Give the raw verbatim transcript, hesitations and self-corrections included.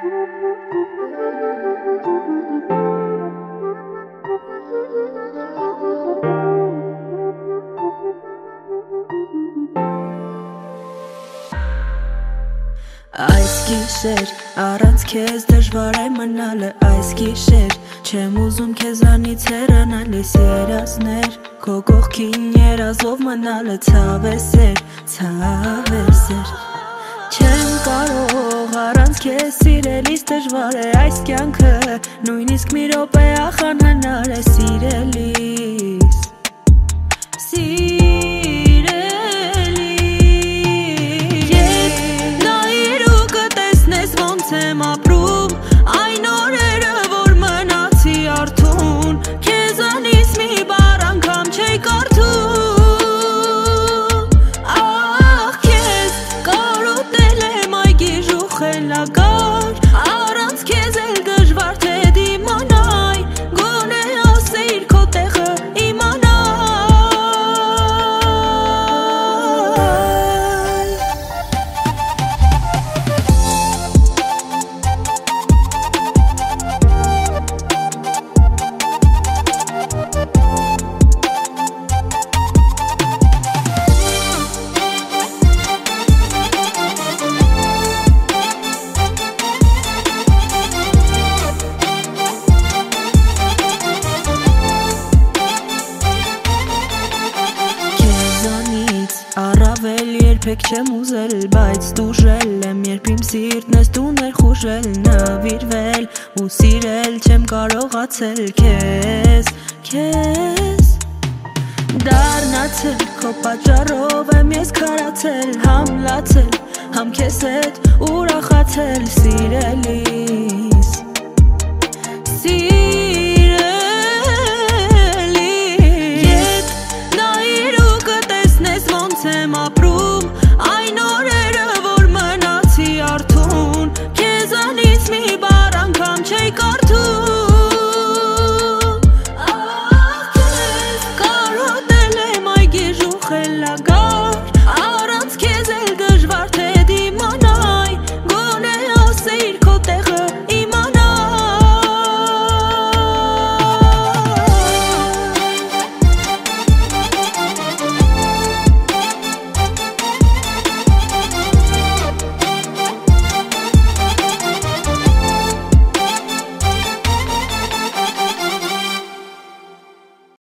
Այս գիշեր առանց քեզ դժվար է մնալը, այս գիշեր չեմ ուզում քեզանից հեռանալիս երազներ, քո կողքին երազով մնալը ցավ է սեր, ցավ է սեր, չեմ կարող առանց քեզ սիրելիս դժվար է այս կյանքը, նույնիսկ մի րոպե ախանանալ է սիրելիս, եմ ապրում այն օրերը, որ մնացի արթուն, քեզանից մի բառ անգամ չէի կարդում, ախ քեզ կարոտել եմ այգի ժուխելագար, առանց քեզ էլ դժվար թե դիմանայ, գոնե ասեիր քո տեղը իմանայ։ Առավել երբեք չեմ ուզել, բայց դուժել եմ, երբ իմ սիրտն ես դու ներխուժել, նվիրվել ու սիրել չեմ կարողացել քեզ, քեզ դառնացել քո պատճառով եմ ես քարացել, համ լացել, համ քեզ հետ ուրախացել սիրելի